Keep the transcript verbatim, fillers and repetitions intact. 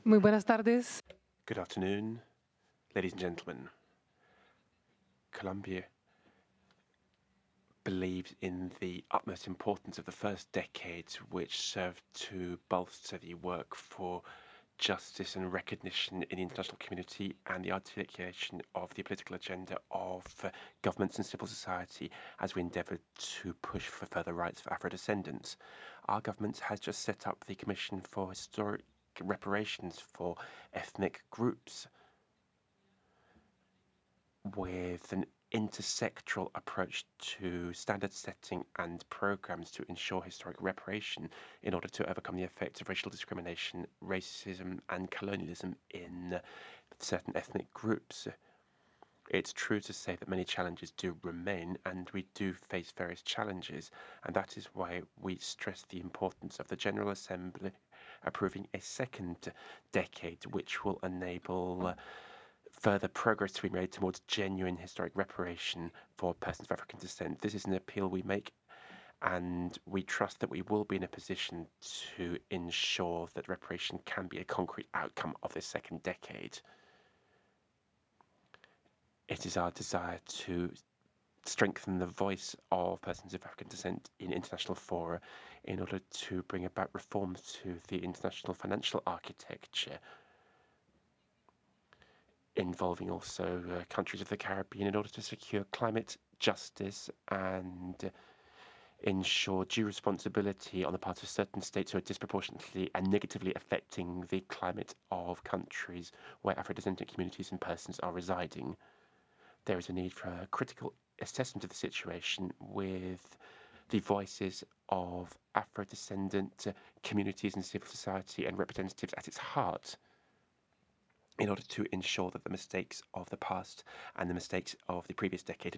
Muy buenas tardes. Good afternoon, ladies and gentlemen. Colombia believes in the utmost importance of the first decade, which served to bolster the work for justice and recognition in the international community and the articulation of the political agenda of uh, governments and civil society as we endeavour to push for further rights for Afro-descendants. Our government has just set up the Commission for Historic Reparations for Ethnic Groups with an intersectoral approach to standard setting and programs to ensure historic reparation in order to overcome the effects of racial discrimination, racism, and colonialism in certain ethnic groups. It's true to say that many challenges do remain, and we do face various challenges, and that is why we stress the importance of the General Assembly approving a second decade, which will enable further progress to be made towards genuine historic reparation for persons of African descent. This is an appeal we make, and we trust that we will be in a position to ensure that reparation can be a concrete outcome of this second decade. It is our desire to strengthen the voice of persons of African descent in international fora in order to bring about reforms to the international financial architecture, involving also uh, countries of the Caribbean in order to secure climate justice and ensure due responsibility on the part of certain states who are disproportionately and negatively affecting the climate of countries where Afro-descendant communities and persons are residing. There is a need for a critical assessment of the situation with the voices of Afro-descendant communities and civil society and representatives at its heart, in order to ensure that the mistakes of the past and the mistakes of the previous decade